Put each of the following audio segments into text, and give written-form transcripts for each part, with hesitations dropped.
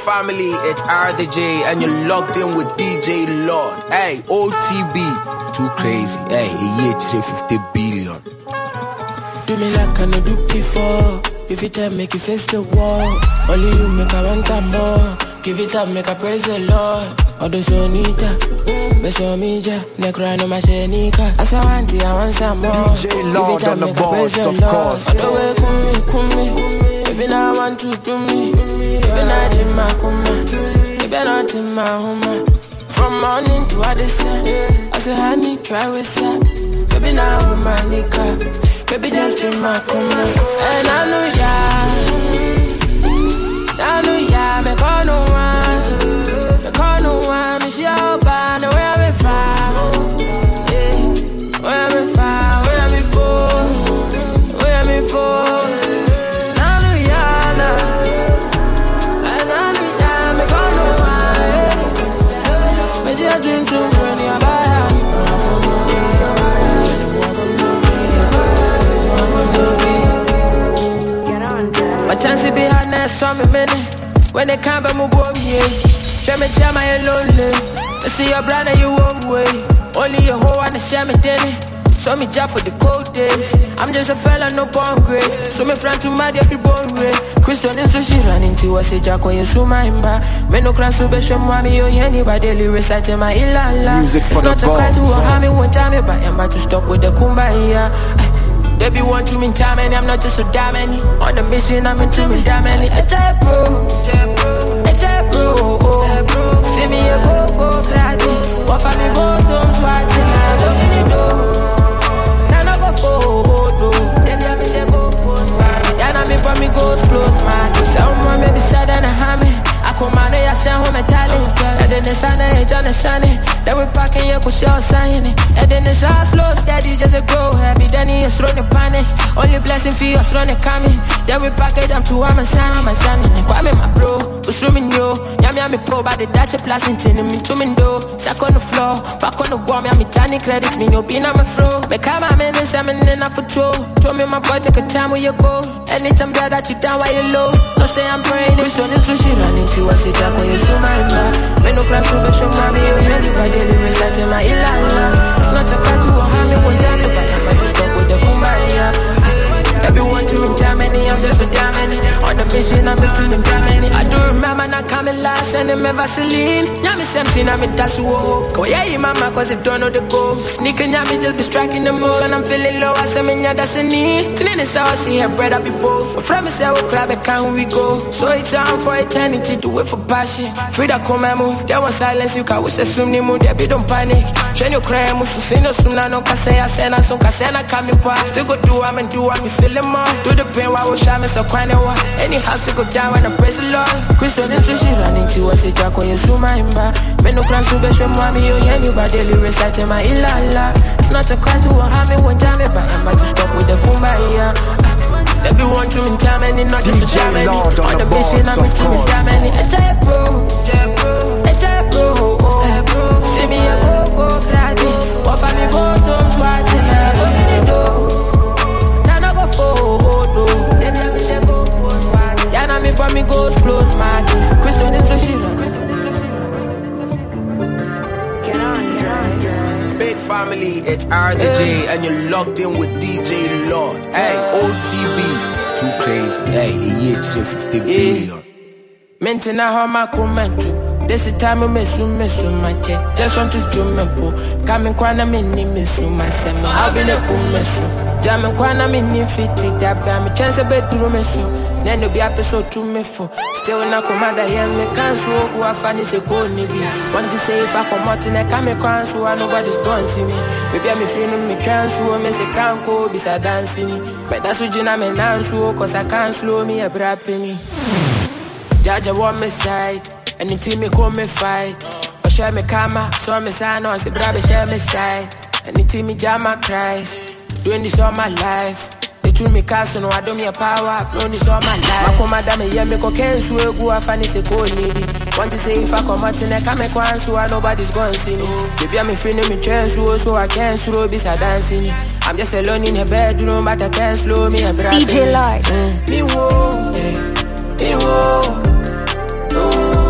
family, it's RDJ, and you're locked in with DJ Lord. Hey, OTB, too crazy. Hey, he hit 50 billion. Do me like I do before. If it up, make you face the wall. Only you make I want some more. Give it up, make I praise the Lord. Odosonita, Besomija, Necrano Machenica. As I want it, I want some more. DJ Lord on the boards, of course. On the way, come. Maybe now I want to do me. Maybe not in my coma. Maybe not in my home. From morning to other sun. I say, honey, try with that. Maybe now I'm my nigga. Maybe just in my coma. And I know ya, me call no one, me she all by the way I'm from. Where I'm from, where I'm for. My chance be hard now, some minute. When they come back, move on here. Show me jam, I ain't lonely. I see your brother, you won't wait. Only your hoe and the share me dinner. So me job for the cold days. I'm just a fella, no born great. So me friend to mad every born way. Christian into she run into us, a jack or you so my imba. Me no cross to be show me, you anybody daily reciting my ilala. Music for it's not the a cry to gods, harm me, won't jam me, but I'm about to stop with the kumbaya. They be want to mean time and I'm not just so damn any. On the mission, I'm into me damn any. A jet bro. See me a go, crazy. What for me, both homes, watching. I don't really do. Now, no go photo. They be a me, they go post. Yeah, now me for me, go close, man. Someone maybe sad and a hammy. I come on, I share home a talent. And then the sun, I ain't on the sunny. Then we packing your shell sign. And then it's all slow, steady, just a go heavy. Then he is throwing the panic. Only blessing for you, throwing the coming. Then we pack it up to I'm a son. Kwame, my bro, assuming you. Yami, pro, by the Dutch plus in me to me do. Stuck on the floor, back on the wall, me tiny credits, me no being on my fro. Make my man and salmon in for two. Told me my boy, take a time where you go. Anytime that you down while you low. No say I'm praying, we still into she running to us, it up when you so my man. Me no class to be show, mommy, you anybody reciting my ilala. It's not a car to a hammy, one jam, but I'm about to stop with the kumbaya. Everyone to him, damn many, I'm just so damn many. On the mission, I'm between them, damn many. I do remember not coming last, and them Vaseline. Yami 17, I'm in that's walk. Oh, yeah, mama, cause if don't know the go. Sneaking, Yami just be striking the most. When I'm feeling low, I say, man, yeah, that's a need. Tinin is how I see her bread, I be both. My friend, me say, we'll grab it, can we go? So it's time for eternity, do it for passion. Free that come and move, there was silence, you can wish a swim, move, there be don't panic. Train your crime, move, so no sooner, no, cause I send us, so cause I come in past. Still go do, I'm and do, I'm feeling more. Do the pain while we shine, so crying away. Any house to go down when I praise the Lord. Christian into she running to us, a jack or you so my imba. Men no class to be show mommy, you anybody daily reciting my ilala. It's not a cry to a hammy, one jam it, but I'm about to stop with the kumbaya. They be want to in time and not just a jam any. On the mission, I'm into me damn any. A jet bro. See me a go, crazy. What for me, both homes, watching. I don't really do. Photo. Yeah, now me for me goes close, man. Christian into she Big family, it's RDJ, and you're locked in with DJ Lord. Hey, OTB, too crazy. Hey, he hit 50 billion. Mentina how my comment. This is time I miss my check. Just want to do my po. Coming kwana mini miss my semi. I'll be the kumesu. Jamming kwana mini fiti that by me chance a bedroom mesu. Then the be episode to me for. Still not commander young me can't so who I find is a cold nibby. Want to say if I come out in a camera can't so nobody's going to see me. Maybe I'm feeling me can't so me say can't go beside dancing. But that's what you know me now so cause I can't slow me a brap penny. Jaja want me side. Anything me come me fight. Or share me karma, so me sign on, say brother share me side. Anything me jam my cries. Doing this all my life. They told me castle, no I don't me a power. Doing this all my life. My commander me yeah me cocaine so go I find this a cold needy. Want to say if I come out in a come and so nobody's going to see me. Baby I'm feeling me chance so I can't slow beside dancing. I'm just alone in a bedroom but I can't slow me a brother. DJ Lord. Me whoa, me whoa.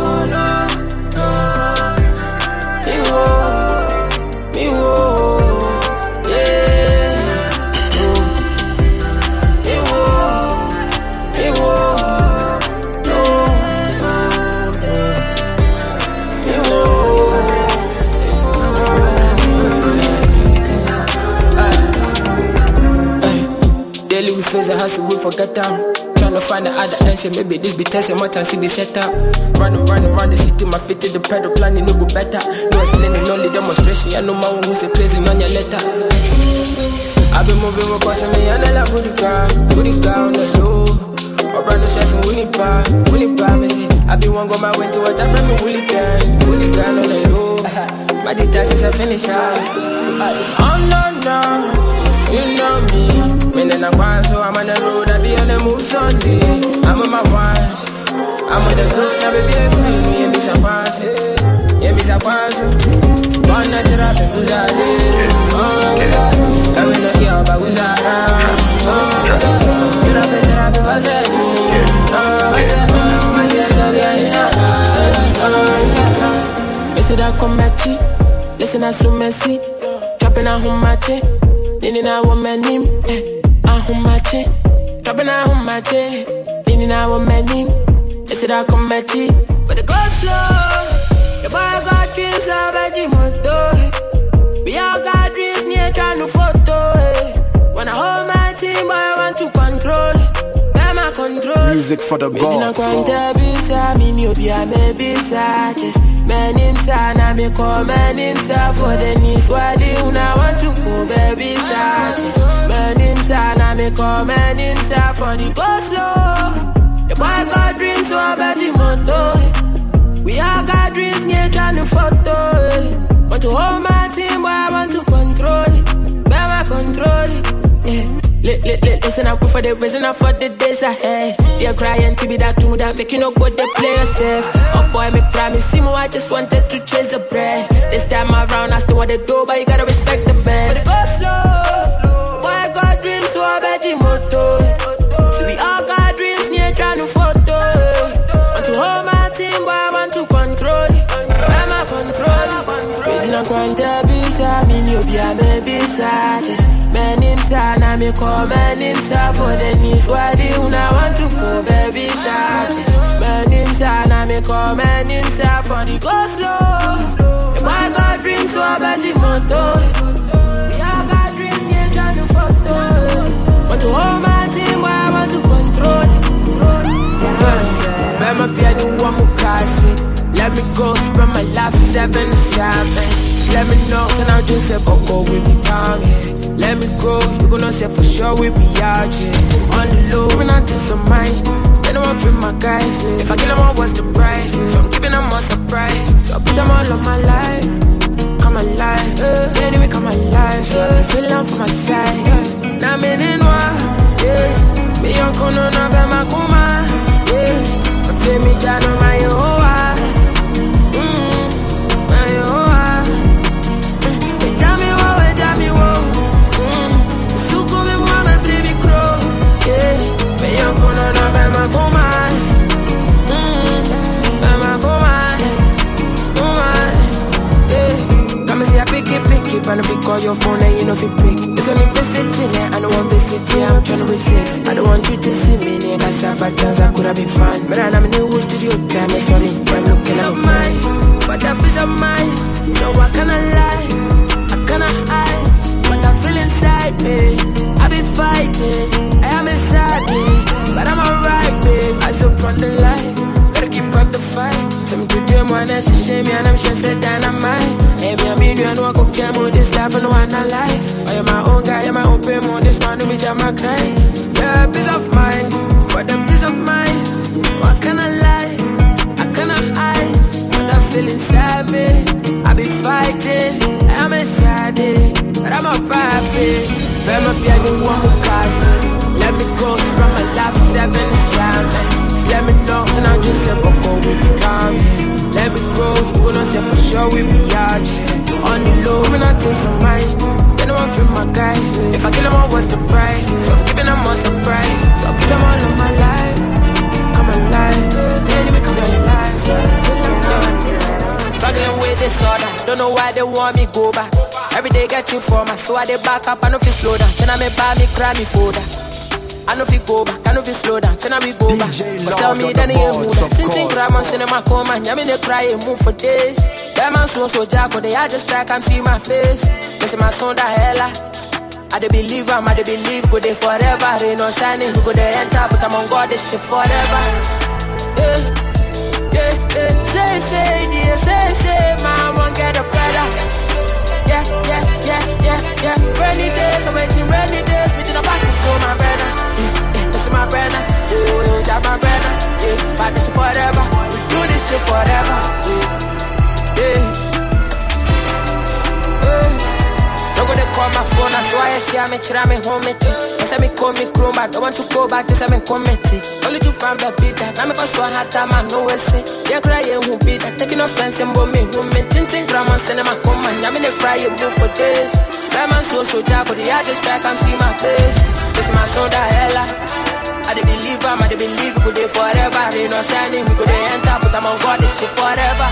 Daily we face a hustle, we forget out. Tryna find the other answer, maybe this be testing more time, see be set up. Running the city, my feet to the pedal, planning no go better. No explaining, only demonstration. I know my one who's a crazy on your letter. I've been moving with caution, me and I love booty car on the low. My brother stressing, Winnie-Pa, me see. I be one go my way to what I friend me, hooligan on the low. My detectives are finished out. Oh no, you know me. When then I'm gone, so I'm on the road, I be on the move Sunday. I'm on my watch, I'm on the clothes, now baby I free me, yeah, Miss Aquasi. One night that I've been Uzade. Oh, I will not hear about Uzara. Oh, Terapi Bazali. Listen to Komachi, listen to Sumesi, dropping a Humache, Nini na womanim, Humache, dropping a Humache, Nini na womanim, listen to Komachi, for the go slow, the boy got dreams of Vegimoto, we all got dreams near trying to photo, when I hold my team, boy I want to control. Music for the gods. I for the need for the una want to go baby searches. Me comment himself for the go slow. The boy got dreams so I bet him moto. We all got dreams near trying to photo. Want to hold my team, boy I want to control it. Bear my control it. Yeah. Listen up for the reason up for the days ahead. They're crying to be that tune that make you no go they play yourself. Oh boy, me promise him I just wanted to chase the bread. This time around I still want to do, but you gotta respect the band. But it goes slow. Boy, I got dreams so I bet you moto. So we all got dreams near trying to photo. Want to hold my team, boy I want to control it. I'm a control it. Regional Quantabisa, me you be a baby such. Man himself, now me comment himself for the needs why the una want to go baby searches. Man himself, now me comment himself for the go slow. The boy got dreams so I bet the moto. We all got dreams, yeah, trying to photo. Want to hold my team, why I want to control it. Man, my beard the one who cast it. Let me go, spend my life 7 to 7. Let me know, so now just say, Boko, we be calm, yeah. Let me go, you gonna say for sure we be out, yeah. On the low, giving out to some mind. They don't want to my guys. If I get them all, what's the price? So I'm giving them all surprise. So I put them all on my life. Come alive, anyway, come alive. So I feel down for my side. Now I'm in one, yeah. Me young kono na be makuma, yeah. I feel me down on my own. And if you call your phone and you know if you pick, it's only visiting, I don't want visiting, I'm trying to resist. I don't want you to see me, nigga, cause by times I could have been fine. But I'm in the whole studio time, it's funny, I'm looking at mine. For that peace of mind, you know I cannot lie, I cannot hide. What I feel inside me, I be fighting, I am inside me. But I'm alright, babe, I still run the line. Gotta keep up the fight. Some to dream one and she shame me and I'm sure said dynamite. Maybe I'm in and walk up cam with this life and no analyze. I am my own guy, I'm my own payment. This man to me jam my cries. Yeah, peace of mind, for the peace of mind. What can I lie? I cannot hide. What I feel inside me, I be fighting. I'm inside it, but I'm a vibe. Let me be a new one who cast. Let me go, spend my life 7 to 7. Let me know, and I just said before we be calm. Let me go, you gonna say for sure we be out, yeah. On the low, when I take some mind, they don't want to feel my guys. If I kill them all, what's the price? So I'm giving them all surprise. So I put them all in my life. Come alive, anyway, come alive. So I feel like struggling with this order, don't know why they want me go back. Every day getting for my, so I they back up, I know if you slow down. Then I may buy me, cry me folder. I know if you go back, I know if you slow down, can I be go back? But tell me then you move that. Since in crime on cinema coma, yeah me they cry and move for days. That man so jack, but they are just track, I'm see my face. This is my son that hella. I dey believe I'm, I dey believe, go there forever. Rain or shining, we go there enter, but I'm on God, this shit forever. Say, man, won't get a brother. Yeah. Rainy days, I'm waiting, rainy days, bitch, I'm back to so my brother. This is my brother, that's my brother. But this shit forever, we do this shit forever. Don't go to call my phone, that's why I share me, try me home it. I say me call me chrome, I don't want to go back, this I me committee. Only to find the beat that, now me go so hard that man know what's it. They cry who beat that, taking offense and bomb me, who me tinting grandma cinema come and I mean they cry you move for this. My man so job, but I just try come see my face. This is my son that hella. I dey believe I'm, I dey believe we go there forever. Rain or shining, we go there enter, but I'm on God, this shit forever.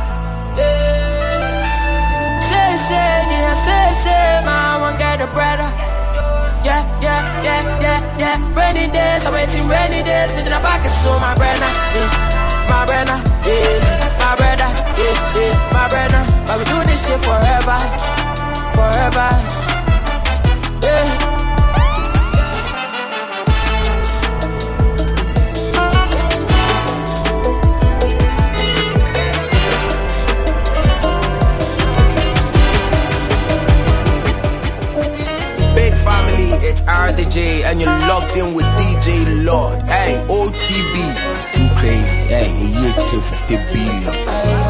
Say, man, won't get a brother. Yeah. Rainy days, I'm waiting, rainy days, but in the back is so my brother. My brother, my brother, my brother. But we do this shit forever. It's RDJ and you're locked in with DJ Lord. Hey, OTB, too crazy. Hey, a year 50 billion.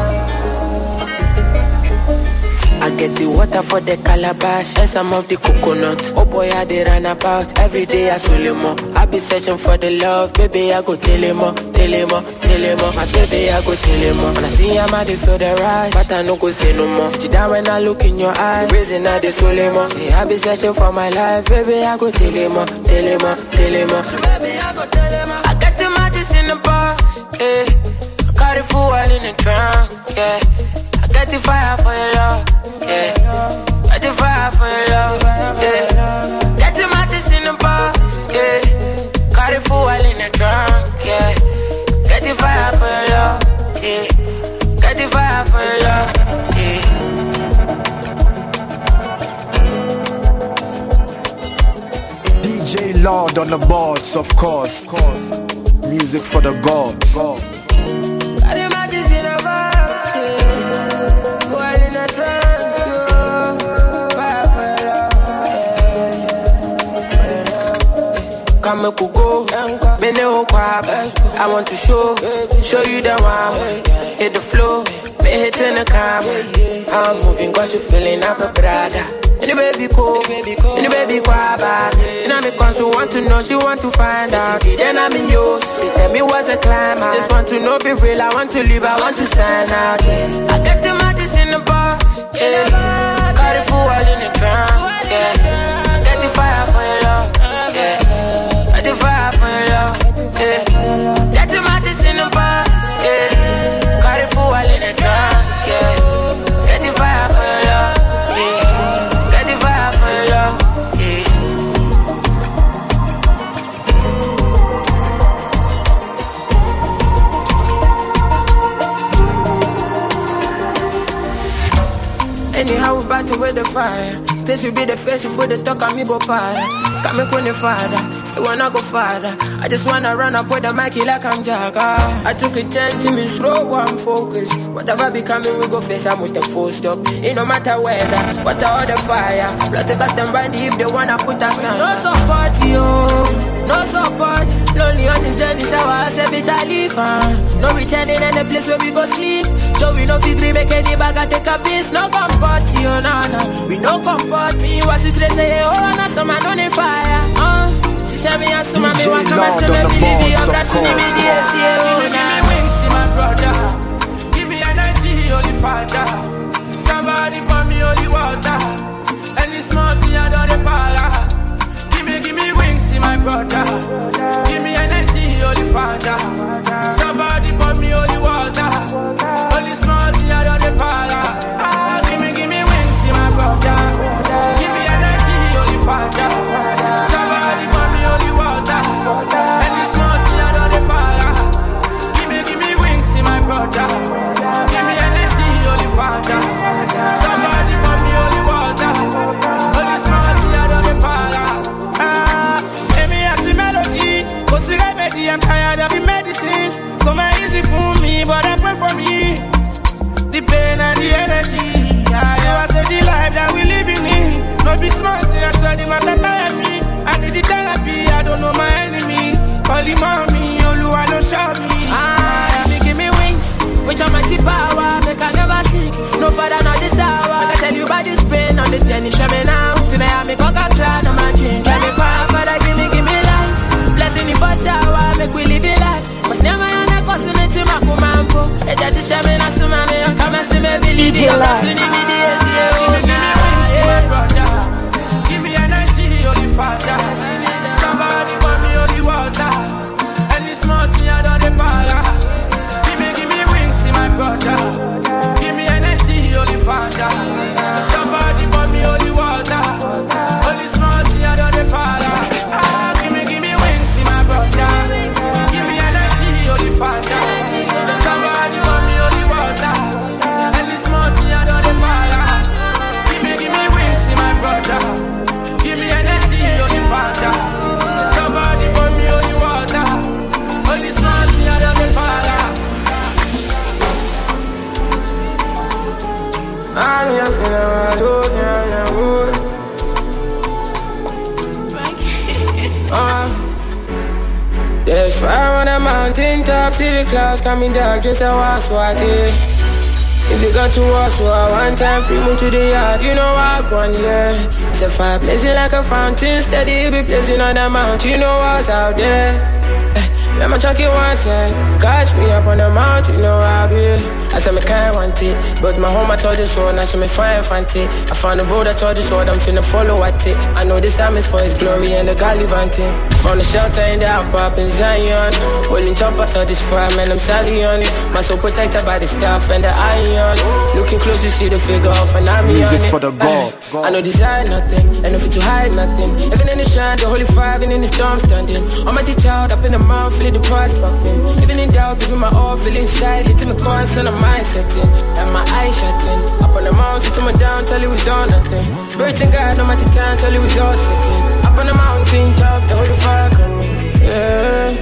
I get the water for the calabash and some of the coconut. Oh boy, I dey run about every day. I swim more. I be searching for the love, baby. I go tell him more. My baby, I go tell him more. When I see him, I dey feel the rise, but I no go say no more. Sit down when I look in your eyes, raising I dey swim more. See, I be searching for my life, baby. I go tell him more. Baby, I go tell him more. I got the matches in the box, yeah. I carry full well in the trunk, yeah. I got the fire for your love. Yeah, got the fire for your love, yeah. Got the matches in the box, yeah. Carry full well in the trunk, yeah. Got the fire for your love, yeah. Got the fire for your love, yeah. DJ Lord on the boards, of course. Music for the gods. Got the matches in the box, yeah. Well in the trunk. Come go, me no crab. I want to show you the one. Hit the floor, me hitting the cab. I'm moving, got you feeling up a brother. And the baby cool, and the baby crab. And I'm a cons who want to know, she want to find out. Then I'm in yours, she tell me what's a climber. Just want to know, be real, I want to live, I want to sign out. I got the matches in the box, yeah. Got it full all in the trunk, yeah. I got the fire for your love, yeah. The fire for your love, yeah. Got the matches in the box, yeah. Carry full while in the trunk, yeah. Got the fire for your love, yeah. Got the fire for your love, yeah. Anyhow, we battle with the fire. This will be the face for the talk, and me go para. Come me con the father, still wanna go farther. I just wanna run up with the mic like I'm Jagger. I took a chance to me slow one focus. Whatever becoming, we go face I'm with the full stop. It no matter weather, what the fire. Blood to custom brandy if they wanna put us on. No support, yo, no support. Lonely on this journey, so I say bit I live. No returning in the place where we go sleep. So we no figure make any bag and take a piece. No comfort, yo, no. We no comfort. Me was it say, oh, no, some man on the fire. She shall me as soon as me want to mess with me. Give me wings, my brother. Give me energy, holy father. Somebody pour me holy water. Any small thing I don't para. Give me wings, my brother. Give me energy, holy father. Somebody pour me holy water. Only small thing I don't para. Give me wings, my brother. Give me energy, holy father. Somebody pour me holy water. Any small thing I don't para. Give me wings, my brother. Give me energy, holy father. Somebody pour me holy water. Only Nobody matter than me. I need the therapy, I don't know my enemies. Only mommy, Oluwa no show me. Give me wings, which are mighty power. Make I never sink, no further not this hour. I can tell you about this pain on this journey, show me now. Tonight I make a cry, no man drink. Let me cry, Father, give me light. Blessing the first shower, make we live in life. Cause never I never cause you to my commando. It just show me not so many, come and see me believe you. Give me wings, my brother. Give me energy, Holy Father. Somebody pour me holy water. And this mountain I don't para. Give me wings, my brother. Give me energy, Holy Father. Somebody pour me holy water. Holy mountain I don't para. Give me wings, my brother. Give me energy, Holy Father. Somebody pour me holy water. And this mountain I don't para. Give me wings, my brother. Give me energy, Holy Father. Somebody pour me holy water. Holy mountain I don't para. I'm young and I don't know. There's fire on the mountain top, see the clouds coming dark, just a wash water. If you got to wash one time, free move to the yard, you know I go on, yeah. It's a fire blazing like a fountain, steady be blazing on the mountain, you know what's out there. Let me chuck it one side, catch me up on the mountain, you know I'll be. I said me can't want it, but my home I told this one, I saw me fire fancy. I found the road I told this one, I'm finna follow at it. I know this time is for his glory and the gallivanting. Found the shelter in the up in Zion. Holding top I told this fire, man, I'm sally on it. My soul protected by the staff and the iron. Looking close, you see the figure of an army Music on it. for the gods. I know desire nothing, and if it's to hide nothing. Even in the shine, the holy fire, even in the storm standing. Almighty child up in the mouth, feeling the parts popping. Even in doubt, giving my all, feeling side. Hitting me core and send a mind setting. And my eyes shutting. Up on the mountain, sitting me down, till it was all nothing. Spirit and God, no matter time, till it was all sitting. Up on the mountain top, the holy fire coming. Yeah.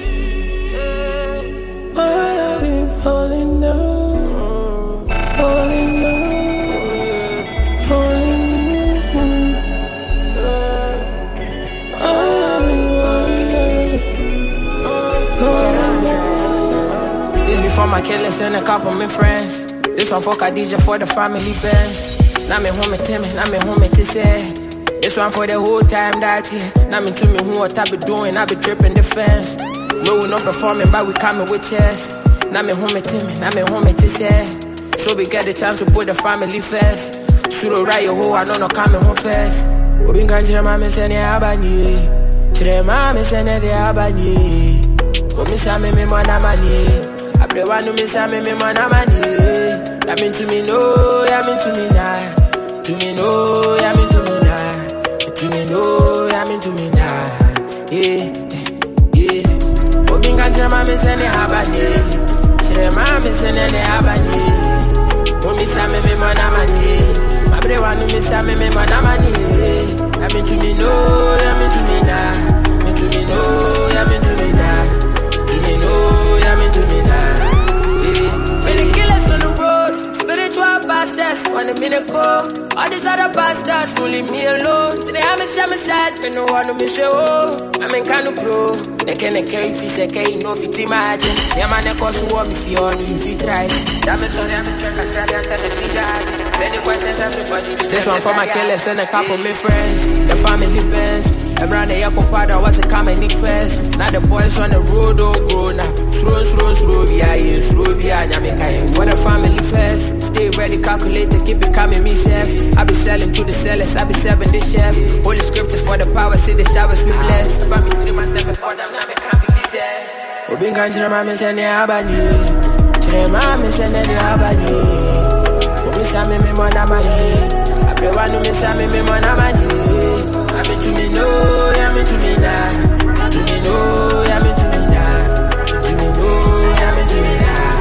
I've been falling down, falling down, falling down. I've been falling down. This before my killers and a couple of my friends. This one for Khadija for the family bands. Now me home me tell me, now me home me to say. This one for the whole time that year. Now me to me who what I be doing, I be dripping the fence. No, we not performing, but we coming with chest. Now me home me tell me, now me home me to say. So we get the chance to put the family first. Suro right your hoe, I know no coming home first. We been kanjira mami sene abanye. Chire mami sene de abanye. We miss me mwana mani. I pray one miss me mwana mani. That mean to me no, that mean to me nah. To me no, that mean to me nah. To me no, that mean to me nah. Yeah, yeah. We been kanjira mami sene abanye. Chire mami sene de abanye. We miss me mwana mani. I pray one miss me mwana mani. That mean to me no, that mean to me nah. Mean to me no, that mean to me nah. To me no, that mean to me nah. One minute go, all these other bastards won't leave me alone. Today I'm a shame side, but no one to me show. I'm in kind of pro. They can't carry if it's okay, no fit imagine. Yeah, man, they cause what if you on you fit right. Damn it, sorry, I'm in track, I tell you, I'm telling you. Many questions, everybody. This one for my killers and a couple of my friends. The family bands. I'm around the airport, I was a common Nick first. Now the boys on the road, oh, grow now. Slow, yeah, for the family first. Stay ready, calculate to keep it coming, me safe. I be selling to the sellers, I be serving the chef. Holy scriptures for the power, see the showers we bless. About me to myself and for them, now me can't be safe. We been kanjira mami sene abanye. Chire mami sene de abanye. We miss me mwana mani. I pray one miss me mwana mani. I mean to me no, I mean to me nah. To me no, I mean to me nah. To me no, I mean to me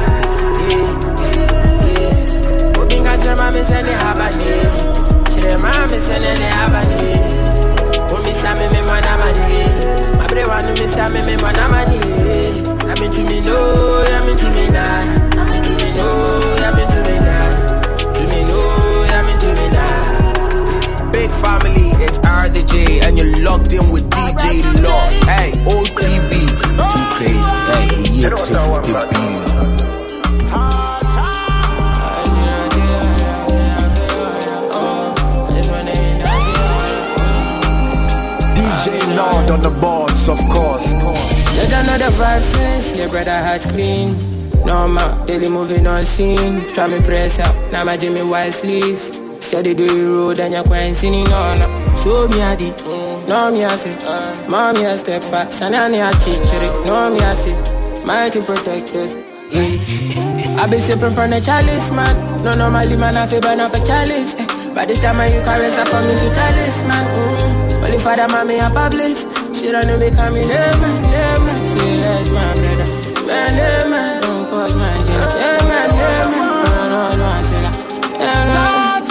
nah. Yeah. We been kanjira mami sene abanye. Chire mami sene de abanye. We miss me mwana mani. I pray one miss me mwana mani. I mean to me no, I mean to me nah. I mean to me no, I mean to me nah. To me no, I mean to me nah. Big family. DJ Lord on the boards, of course. There's another vibe since your brother had clean. No man, daily moving on scene. Try me press up, now my Jimmy White sleeve. Steady do the road and you're quite singing on. So me a di, no me a say. Mommy a step back, Sanani a chichiri. No me a say, mighty protected. I be sipping from the chalice, man. No normally man I feel burn up a chalice. By this time you can raise up for me to talisman. Only father mommy a publish. She don't know me coming man. See that's my brother. Man, don't cause my jail. Man, no, I say that.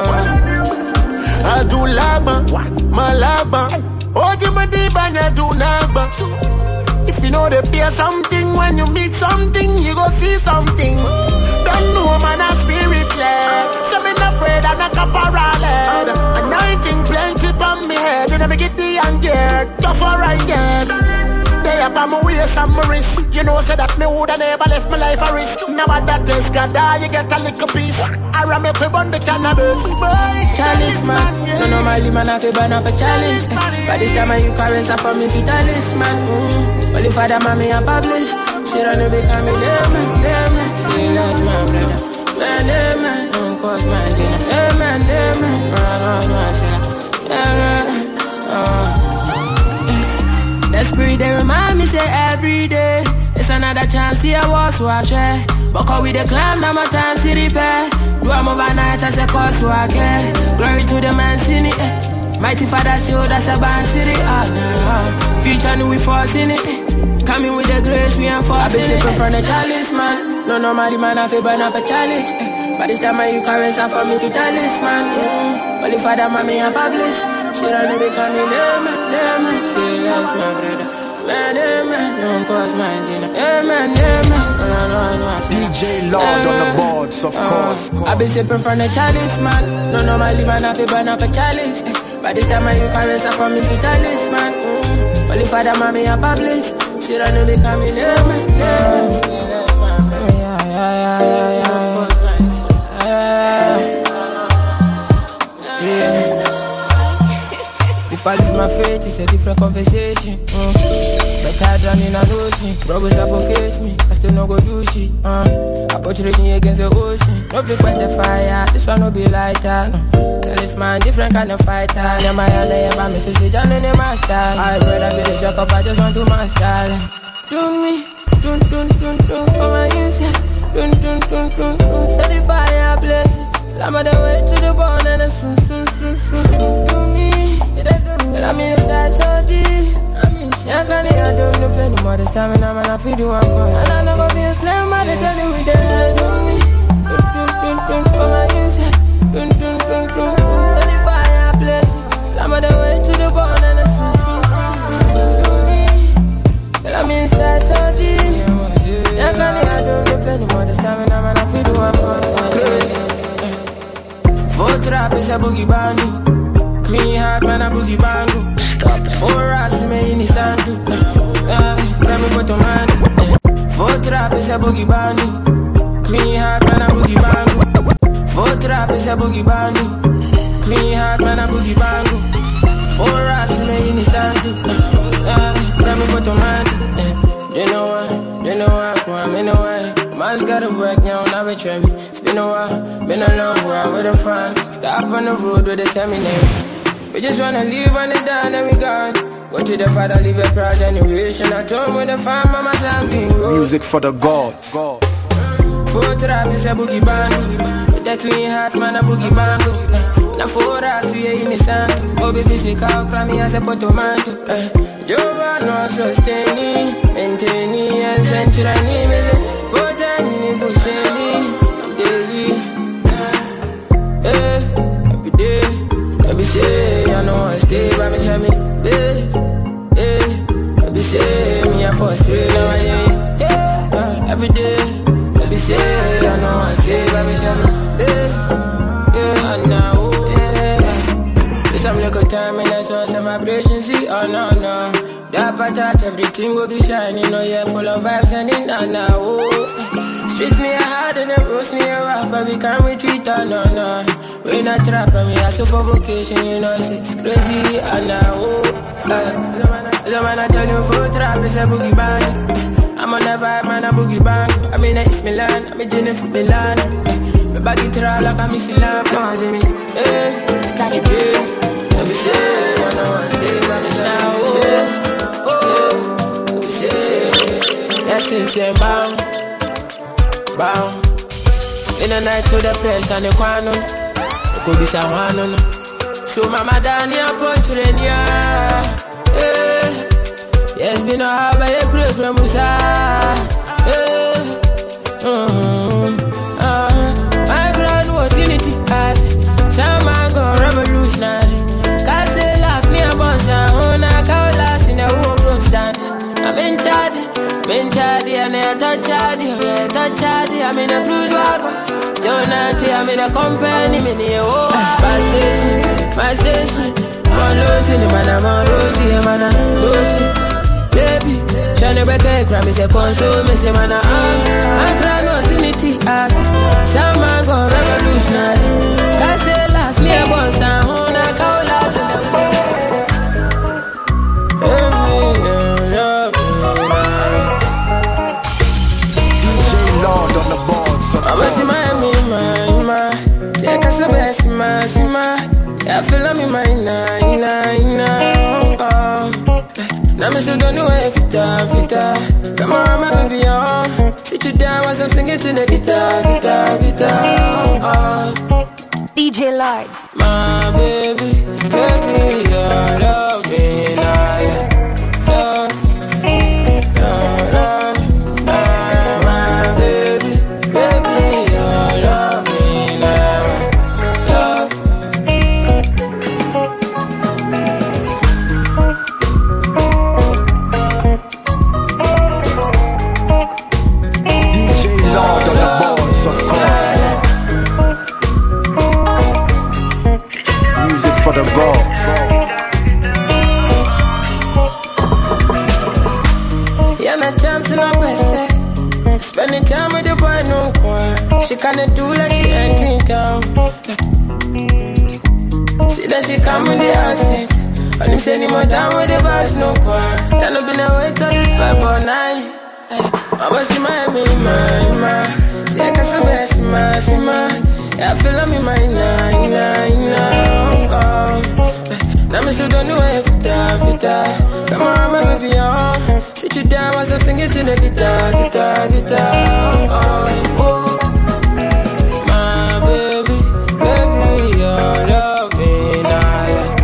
I do lagba, my lagba. Oji my deep and I do nagba. If you know they fear something, when you meet something, you go see something. Don't know man a spirit led. So me not afraid I'm a caporal led. Anointing plenty on me head. Then I make it the and geared. Tougher I get. They up on my waist and my wrist. You know say that me woulda never left my life a risk. Now that is God, you get a little piece. I ram up on the cannabis. Chalice man, no normally man I feel burn up a chalice. By this time you can raise up for me to talisman. Only father mommy a publish. She don't know me coming man. See that's my brother. Man, don't cause my jail. Man, no, I say that. The spirit they remind me say every day it's another chance to I was wash. But call with the climb now my time to repair. Do I'm overnight as a cause so I care. Glory to the man seen it. Mighty Father show that's a band city. Future new we force in it. Coming with the grace we enforce. I be sipping from the chalice man. No normally man I feel burn up a chalice. By this time you can raise up for me to talisman. Only Father mommy and publish. She don't know becoming man. See that's my brother. Man, don't cause my dinner. Man, no, I say DJ Lord on the boards, of course. I be sipping from the chalice, man. No normally man I feel burn up a chalice. By this time you can raise up for me to talisman. Only Father mommy and publish. She don't know becoming man. See that's my brother. If I lose my faith, it's a different conversation. Better than in an ocean. Brothers suffocate me, I still no go do shit. I portray me against the ocean. No big when the fire, this one no be lighter. No. Tell this man different kind of fighter. Never mind, never miss a switch, I know the master. I'd rather be the jock up, I just want to master. Do me, do for my inside. Do, set the fire blaze. I'm on the way to the bone and soon. Do me, well I'm inside so deep. I can't even do the penny more this time and I'm feed you one cause. And I never be a slave, man, they tell you we dead. Do me, for my inside. Set the fire blaze. I'm on the way to the bone and soon. Do me, well I'm inside so deep. I can't even do the penny more this time and I'm feed you one cause. Crazy. Four trap is a boogie bandu. Clean heart man a boogie bandu. Four ass me in the sandu. Grab me bottom man. Four trap is a boogie bandu. Clean heart man a boogie bandu. Four trap is a boogie bandu. Clean heart man a boogie bandu. Four ass me in the sandu. Grab me bottom man. You know what, come in the way. Man's gotta work now, now we try me. It's been a while, been a long while with a fan. Stop on the road with the seminary. We just wanna live on the down and we gone. Go to the Father, live a proud generation. At home with the fam, mama time being road. Music for the gods. Four trap is a boogie bandu. With a clean heart, man, a boogie bandu. Now four ass, we in the sand. Go be physical, cry me as a potomato. Jova no sustaining, maintaining and centrally. Put time in for sailing, daily. Every day, every say, I know I stay by me, chami. Every say, me a frustrate, every day, every say, I know I stay by me, chami. And now. Some little time and I saw some vibrations, see, oh no. That I touch, everything will be shining, oh yeah, full of vibes and in and now. Streets me hard and them roast me rough, but we can't retreat on no. We not trap and we hustle for vocation, you know it's crazy and now. The man I tell you for trap is a boogie band. I'm on the vibe, man, a boogie band. I'm in East Milan, I'm in Jennifer Milan. My baggy tra like I'm missing lamp. No, Jimmy, stand it big. Let me say, I know I stay on the now. Let me say, that's insane, bound. In the night to the press and the quano. It could be someone. So, Mama Dani, I'm portraying ya. Yes, been a hard by a great Ramusa. My brand was in it as some man go revolutionary. Cause they last near Bonsa, on a cow last in a war group stand. I'm in Chadi, and I touch Chadi, I'm in a cruise wagon. Still not here, I'm in a company, mini my station. One load in the man, I'm on Rosie, man, I'm baby, tryna break a crime is a console, me say man, I cry no sanity as some man go revolutionary. Cause they last me a boss and on a cow last. DJ Lord on the boards, of course. I'm a take us a best, I feel like me, now me still don't know if it come around my baby, sit you down as I'm singing to the guitar. DJ Lord. My baby, you're loving all. My baby, you're loving all. Lord on the boards, of course. Music for the gods. Yeah, my time's in my best. Spending time with the boy, no one. She kinda do like she ain't in town. See that she come with the accent. And him say, more down with the vibes, no one. Then I've been away till this vibe all night. I was in my see I can say yeah, I feel like me now me still don't know if it come around my baby, sit you down as I'm singing to the guitar. My baby, you're loving all.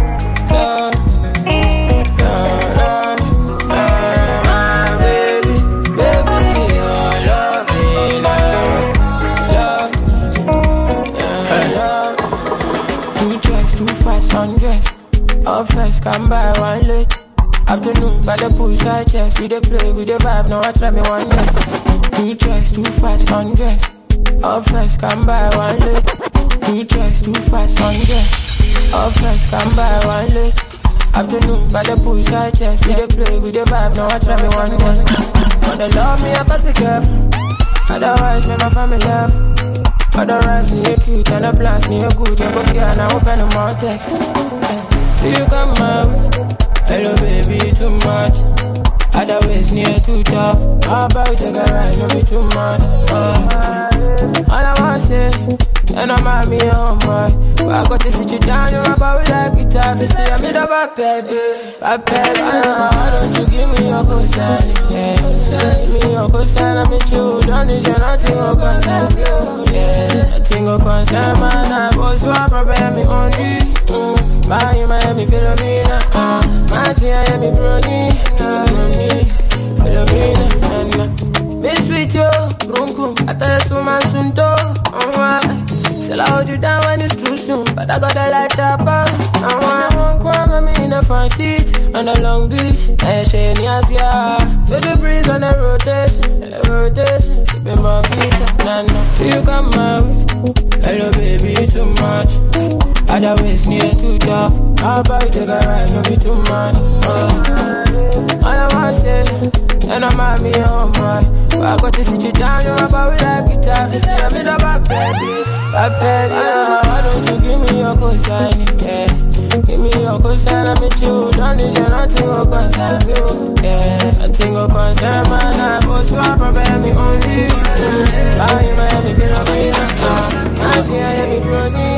Up first, come by one late. Afternoon, by the poolside chest. We dey play, we dey vibe, now I try me one less. 2 choice, too fast, undress. Up first, come by one late. 2 choice, too fast, undress. Up first, come by one late. Afternoon, by the poolside chest. We dey play, we dey vibe, now I try me one less. For the love me, I must be careful. Otherwise, me my family love. Otherwise, me cute and the plans me good. You go fear and I open the mouth text. So you come my way. Hello baby, too much. Otherwise near too tough. How about we take a ride, no be too much. All I want to say, and I'm at me home boy. But I got to sit you down, you're about like it tough. You say I'm in the bad baby. Why don't you give me your good sign? Yeah, give me your good sign. I'm with you, don't need you, nothing will concern you. Yeah, nothing will concern man. I was you, I problem me only. Miami, Philomena, Martin, me brony, Philomena, Miss Sweet yo, Rum, I tell you so much soon to. Still I hold you down when it's too soon, but I got a light up. I won't come me in the front seat on the Long Beach. I share Niasia, feel the breeze on the rotation, sipping my beat. So you come my way. Hello baby, too much. Otherwise near too tough. How about you take a ride, no be too much. All I want to say, and And I'm at me, oh my. I got to sit you down, you're about like guitar. You see, I'm in the back, baby. Why don't you give me your cosign, yeah? Give me your cosign, I'm with you. Don't need you, nothing will concern you, yeah. Nothing will concern my life, but you are probably only you. Why you make me feel like nothing, I hear me brooding,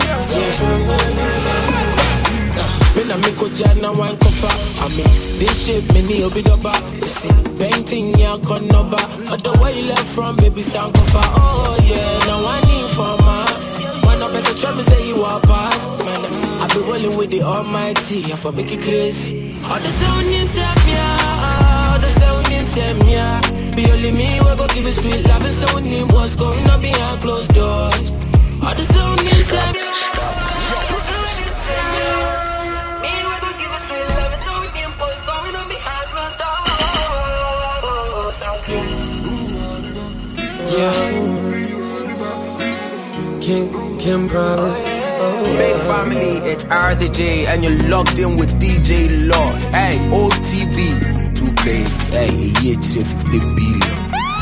when I make a jana one cover, I mean, this shit, me need a bit of back. You see, painting, yeah, con number. But the way you left from, baby, sound cover. Oh, yeah, now I need for my. One of us, try me say you are past. Man, I be rolling with the Almighty. I for make it crazy. All the sound in Samia, all the sound in Samia. Be only me, we go give you sweet love. And sound in what's going on behind closed doors. All the sound in Samia. Yeah, Kim Promise. Big family, it's RDJ, and you're locked in with DJ Lord. Hey, OTB, too crazy. Hey, a year 50 billion.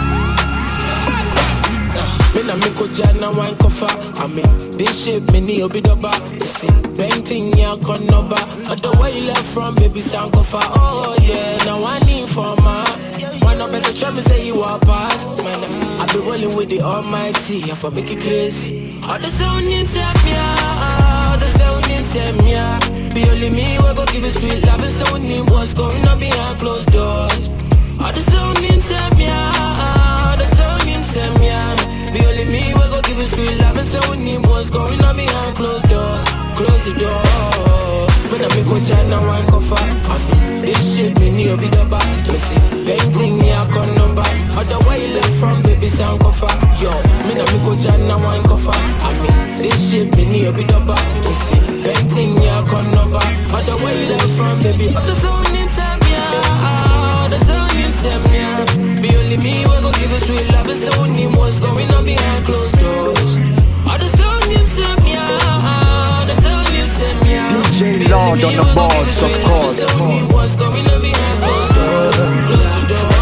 Me na me ko jana wine cover. I mean, this shit me need a bit of back. You see, painting yeah con number. But the way you left from, baby, sound cover. Oh yeah, now I need for my. One of us try me say you are past. Man, I be rolling with the Almighty. I for make it crazy. All the sound in Samia, all the sound in Samia. Be only me, we go give you sweet love. And sound in what's going on behind closed doors. All the sound in Samia, all the sound in Samia. Be only me, we go give you sweet love. And sound in what's going on behind closed doors. Close the door. When I make a jana one cover, this shit me need a bit of back. You see, painting yeah con number. Other way you left from, baby, sound cover. Yo, me na make a jana one cover. This shit me need a bit of back. You see, painting yeah con number. Other way you left from, baby. The sound in Samia, the sound in Samia. Be only me, we gon' give you sweet love. The sound in what's going on behind closed doors. The sound in Samia. DJ Lord on the boards, of course. What's going on behind closed doors? Close the door,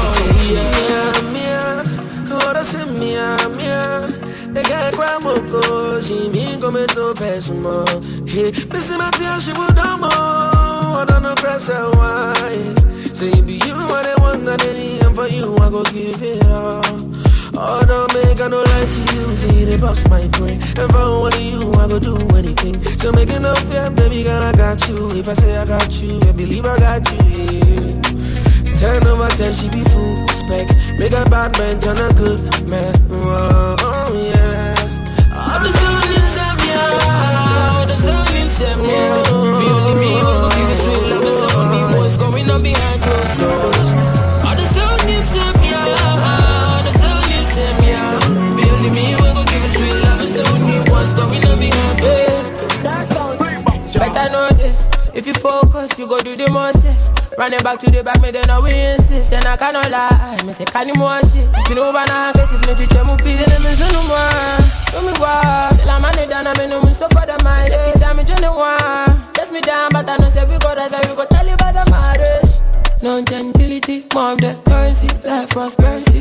They can't cry more, she me come to pass more. Hey, Missy Mathias, she would do more. I don't know, press her why. Say, be you are the one that I need, and for you, I go give it all. Oh, don't make I no lie to you, say they box my brain. And for only you, I go do anything. So make it no fear, baby girl, I got you. If I say I got you, I believe I got you, yeah. 10 over 10, she be full spec. Make a bad man turn a good man. Oh, yeah. All the sound in Samia, all the sound in Samia. Be only me, we gon' give you sweet love. And sound in what's going on behind closed doors. All the sound in Samia, all the sound in Samia. Be only me, we gon' give you sweet love. And sound in what's going on behind closed doors. Better know this. If you focus, you go do the most. Run it back to the back, me then I will insist. And I cannot lie, me say can you more shit. You know when I get it, me teach you more peace. And me say no more, show me why. Till I'm on it down, I me know me so for the mind. Every time me journey one, test me down, but I know say we go rise and we go tell you about the marriage. No gentility, more of the currency, life prosperity.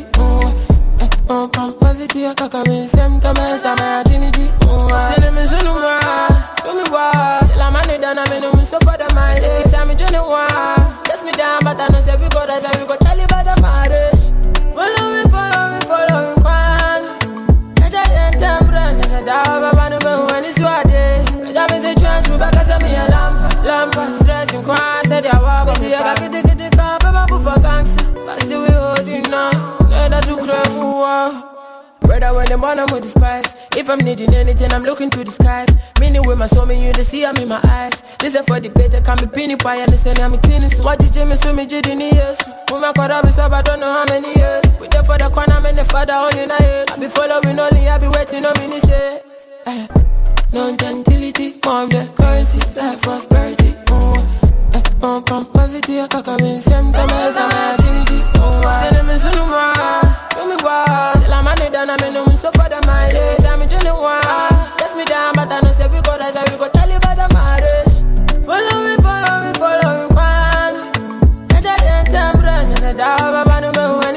Positive, I can't come in symptoms, I'm my identity. Say me say no more, show me why. Till I'm on it down, I me know me so for the mind. Every time me journey one. Me down, but I know say we go rise and we go tell you about the marriage. Follow me, Kwan. I just enter brand, I said, I'm when it's what day. I just miss a chance, we back as me a lamp, stressing Kwan, said, I walk, see, I got get it, come, I'm a for gangster. But still we holding on, let us do crap, brother, when the morning with the spice. If I'm needing anything, I'm looking to the skies. Meaning with my soul, me you to see, I'm in my eyes. Listen for the better, can be penny pie, and listen, I'm a tennis. What did Jimmy so me did in the years? When my car up is up, I don't know how many years. We there for the corner, I'm in the father, only in a head. I be following only, I be waiting on me, shit. No gentility, more of the currency, life prosperity. Positive, I can't come in symptoms, I'm my identity. Say me so no more, show me why. Till I'm on it down, I me know me so for the mind. Every time me journey one, test me down, but I know say we go rise and we go tell you about the marriage. Follow me, Kwan. I just enter brand, I said, I'm a when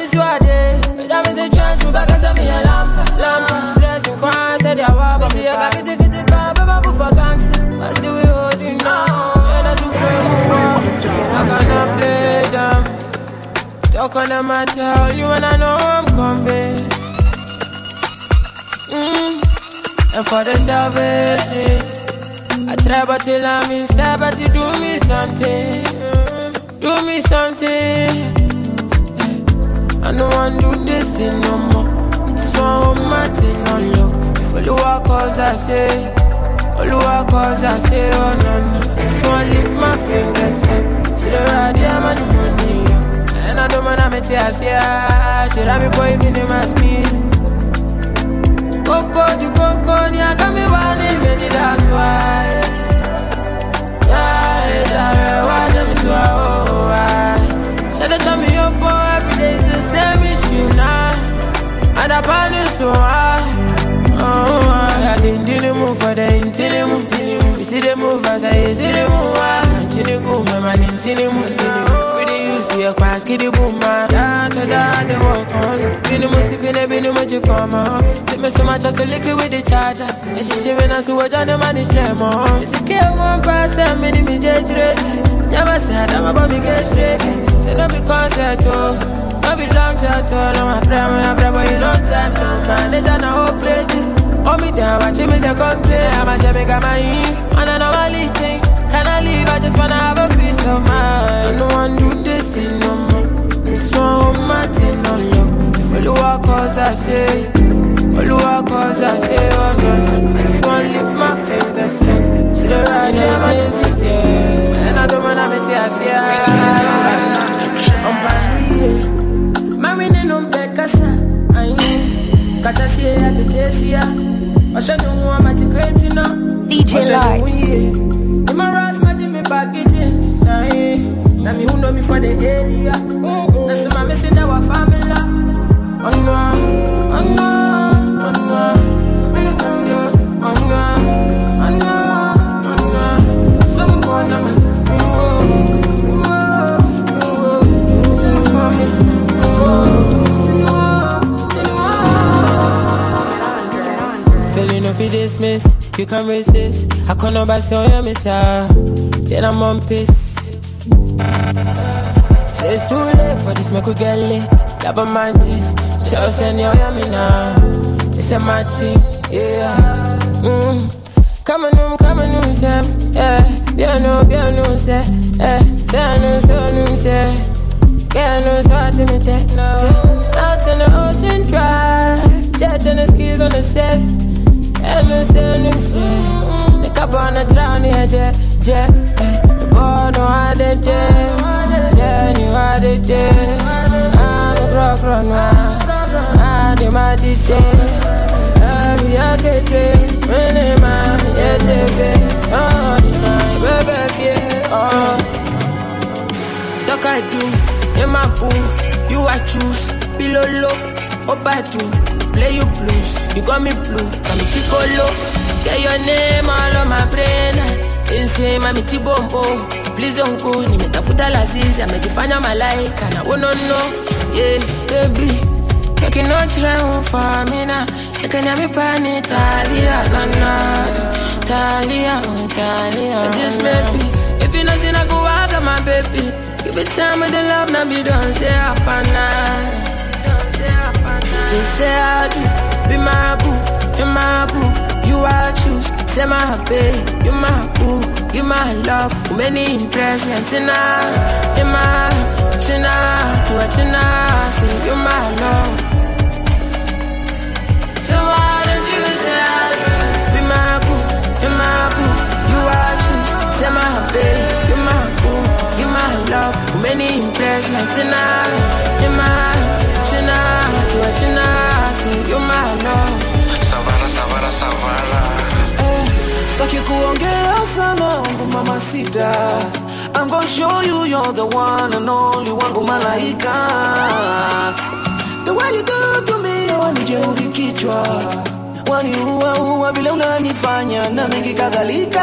Talk on the matter, only when I know I'm convinced. And for the salvation, I try but till I'm inside, but you do me something. Do me something. I don't want to do this thing no more. I just want hold my thing on low. If all you walk cause I say, all you walk cause I say, oh no no. I just want to lift my fingers up. See the right there, man, the money. And I don't want to make it, I say, should I be boy even in my sneeze? Coco, you coco, yeah, got me wanting me, that's why. Yeah, watch me so, why? Should I tell me your boy every day is the same issue now? And I panic so high. I didn't move for the intinimum. You see the move as I see the move. And she didn't go, my man, intinimum. See a class, get the boom, man. To that, they walk on. Been the most, been the much for my. Take me so much, I could lick it with the charger. And she shivering us to watch on the man is slam on. It's a kill one pass, and many me judge rate. Never said I'm about me get straight. Say don't be concert, oh. Don't be long chat, oh. No, my prayer, but you don't time, no, man. They don't know how play it. Hold me down, watch me say cocktail. I'm a shabby, got my eve. And I know my lead thing. Can I leave? I just wanna have a peace of mind. I don't wanna do this thing no more. I just wanna hold my thing on low. If all you walk cause I say, all you walk cause I say, oh no no. I just wanna lift my fingers up. See the right there, crazy, yeah. And I don't wanna make it, I say, I'm bad, Mami no bekasa, kata siya, kata siya. Osha no want to create, you know. DJ Lord. My ras, my Jimmy baggages. Now me who know me for the area. That's my missing our family. Feeling of it dismiss, you can resist. I can't know about so you miss her. Then I'm on piss. Say it's too late for this, make we get lit. Love a mantis, show send you me now. It's a my team, yeah. Come on, Sam. Yeah, bien no, say. Say I know, say. Yeah, I know, so I to me, out on the ocean drive. Jet and the skis on the set. Yeah, no, say. The cup on the drown, yeah, jet. The boy know how they do. Say you how they do. I'm a rock runner. I'm the magic day. I'm get it. When I'm yes, baby. Oh, tonight, baby, yeah. Oh, talk I do. In my boo, you I choose. Below low, up I do. Play you blues, you got me blue. I'm Ticolo. Get your name all on my brain. Insane, mami Tibombo. Please don't go. Nimetafuta lazizi, amejifanya malaika na wono no. Yeah, baby. Making no try for me now. You can have me pan Italia, no. Italia. Just maybe. If you not seen I go after my baby. Give it time with the love, now be done. Say up and night. Just say I do. Be my boo, in my boo. You I choose. Say my babe, you my boo. You my love. Many impressions tonight. In my china, to a china. Say you my love. So why don't you say I do? Be my boo, in my boo. You I choose. Say my babe, you my boo. You my love. Many impressions tonight. In my china, to a china. Say you my love. Savara. Staki kuongea sana wangu mama sita. I'm gonna show you you're the one and only wangu malaika. The way you do to me, wanijeuri kichwa. Waniua vile unanifanya na mengi kadhalika.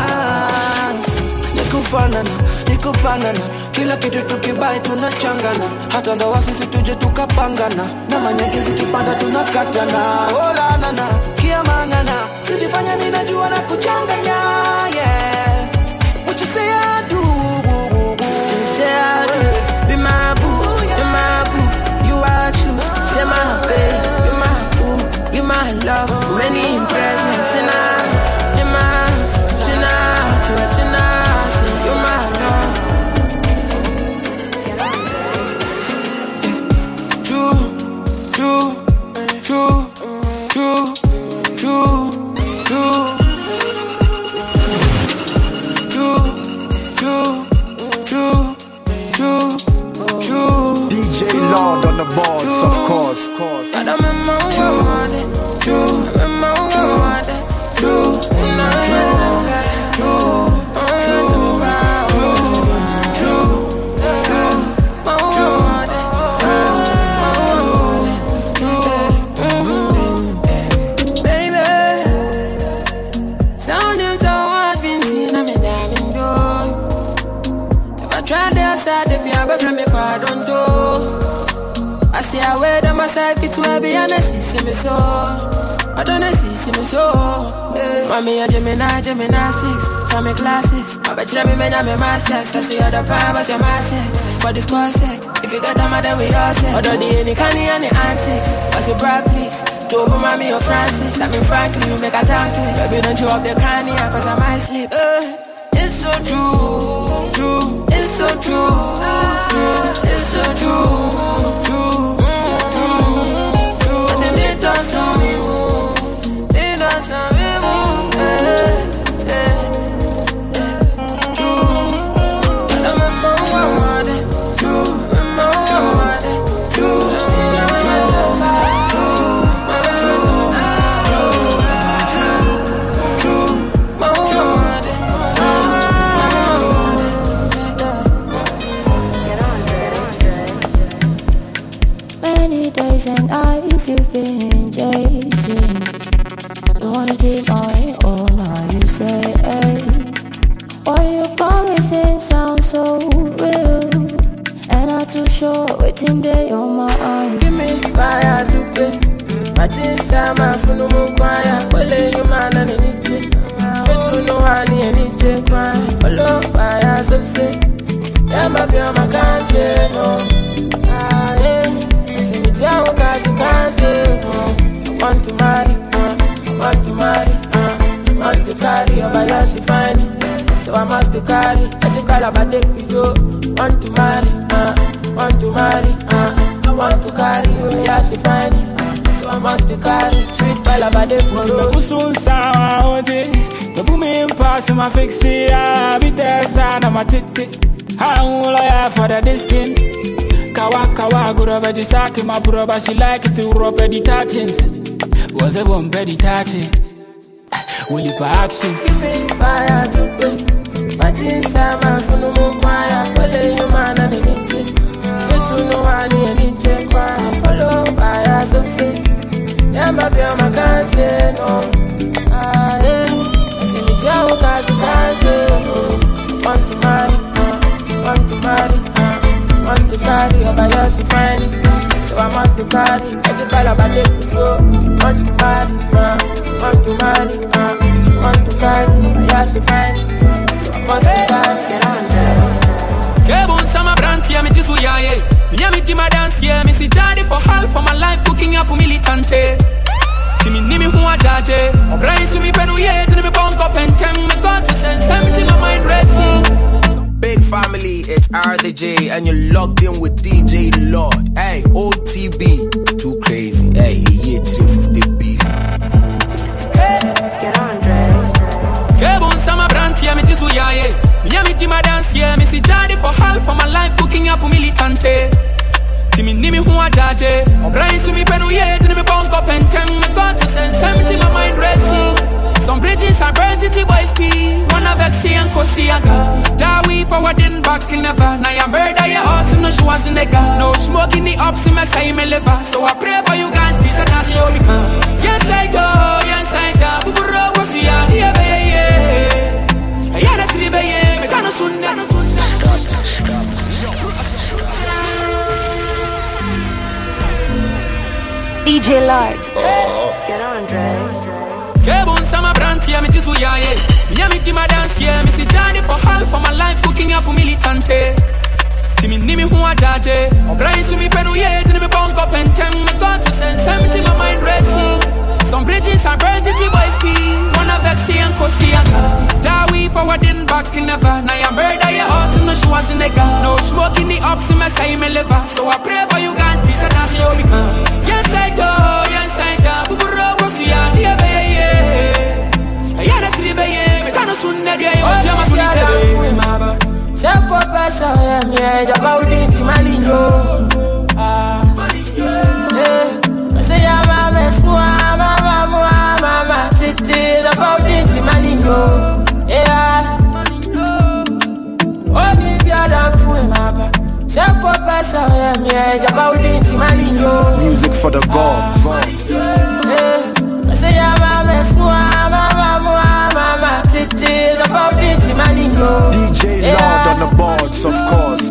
Nikufanana, kila kitu tukibai tunachangana. Hata ndoa sisi tuje tukapangana. Na manyeke zikipanda tunakatana. Ola nana, kia mangana. Sijifanya ninajua na kuchanganya, yeah. What you say I do, boo. Just say I do. Be my boo, in my Lord on the boards, of course. I stay away to myself, it's where be honest, see me so. I don't see me so. Mommy, I gymnastics, for me classes. I bet you me men, I'm a masters. I see other powers, your master. For this course, if you got them, then we all say. Although the any candy and the antics. I say, Brad, please. To open mommy or Francis. I mean, frankly, you make a time twist. Baby, don't you up the candy, cause I might sleep. It's so true, true. It's so true, true. It's so true, true. Many days and nights you've been chasing. You wanna be my own, now you say, hey. What you promising sounds so real, and I'm too sure waiting there on my mind. Give me fire to pay. My things are my phone, no more quiet. Follow you man and anything. Straight to no honey and anything. Follow fire, so say. Yeah, my be on my can't say no. Yeah, cause you can't stay. Want to marry, want to marry, want to carry over here, she find it. So I must to carry, I to call about take me go. Want to marry, want to marry, I want to carry over here, she find it. So I must to carry, sweet pile about the photo. The soon sound, the booming pass my fixie, I be there, son of my titty. How will I have for the distance? Kawa kawa gura veji saki ma proba she like it to rub the touchings. Was a one petty touching. Will you action? Give me fire to pay. My things are my phone no more quiet. Follow you man and anything. Straight to no honey and anything. Follow fire so say. Yeah, my be on my can't say no. I see me jail cause you can't say no. Want to marry, want to marry. Want to carry over here, she find it. So I must to carry. I just call about it to go. Want to marry, want to marry, want to carry over here, she find it. So I must to carry. Get on there. Kebun sama branti ya mitisu ya ye. Miya miti madansi ya misi jadi for half of my life cooking up militante. Timi nimi huwa jaje. Obrain sumi penu ye tini me bonk up and tem me got to send 70 my mind racing. Big family, it's RDJ, and you're logged in with DJ Lord. Hey, OTB, too crazy. Hey, he 350 billion. Hey, get on, Dre. Kebun sama branti ya mitisu ya ye. Miya miti madansi ya misi jadi for half of my life cooking up militante. Timi nimi huwa jaje. Obrain sumi penu ye tini me bonk up and tem me got to send 70 my mind racing. Some bridges are burnt to boys P. One of Vexi and Kosiaga. Da we forwarding back in never. Now you murder your hearts and no shoes in the gun. No smoking the ups in my side me liver. So I pray for you guys, peace and that's your become. Yes I do, yes I do. Buburo Kosia, yeah baby, yeah. Yeah that's the baby, me kano sunna. DJ Lord. Get on, Dre. Kebun sama branti ya mitisu ya ye. Miya miti madansi ya misi jadi for half of my life cooking up militante. Timi nimi huwa jaje. Obrain sumi penu ye tini me bonk up and tem me got to send 70 my mind racing. Some bridges are burnt to boys P. One of Vexi and Kosiaga. Da we forwarding back in never. Now you murder your hearts and no shoes in the gun. No smoking the ups in my side me liver. So I pray for you guys, peace and that's your become. Yes I do, yes I do. Buburo Kosia, yeah baby, yeah. Yeah that's the baby, me kano sunna dia yo tia masunite be. Sempo pesa ya mi about it malinyo. Music for the gods. I say DJ Lord on the boards, of course.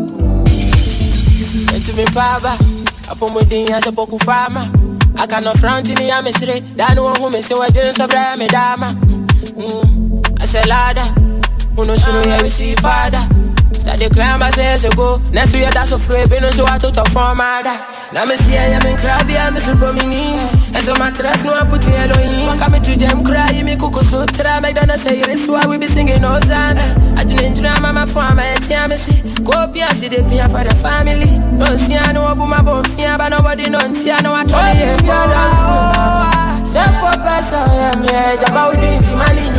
To me, Baba, upon my day as a Boku farmer. I cannot front in the atmosphere. That no one who may say what doing so bright, me dama. I say, Lada, who knows who we see, Father. Start the climb, I say, so go. Next year, that's a free, but no, so I took a form, Mother. Now, me see, I am in crabby, I'm a super mini. And so my trust, no, I put yellow in. Come to them, cry, me cook so try, make them say, this why we be singing all time. I didn't drama, my farm, I tell me, see, go, Pia, see the Pia for the family. No, see, I know about my bone, but nobody knows, see, I know what you're here. Tempo pesa, I'm here, about the money,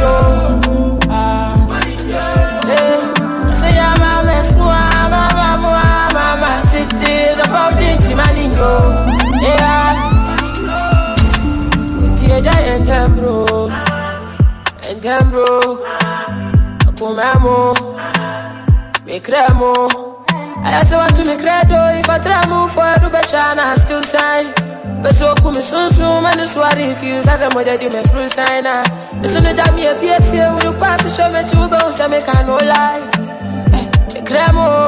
say, I'm a mama, titties about the money, yeah. And Tembro, Akumamo, Mikremo. I also want to make credo if I try move for the Bashana, still sign. But so come soon, and it's what if you as a mother do me through sign. As soon as I me a PSC, with the part to show me two bones, I make a no lie. Mikremo,